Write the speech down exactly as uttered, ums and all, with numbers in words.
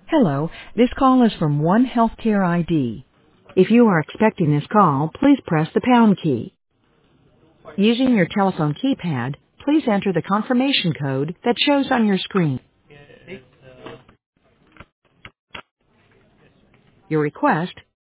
Hello, this call is from One Healthcare I D. If you are expecting this call, please press the pound key. Using your telephone keypad, please enter the confirmation code that shows on your screen. Your request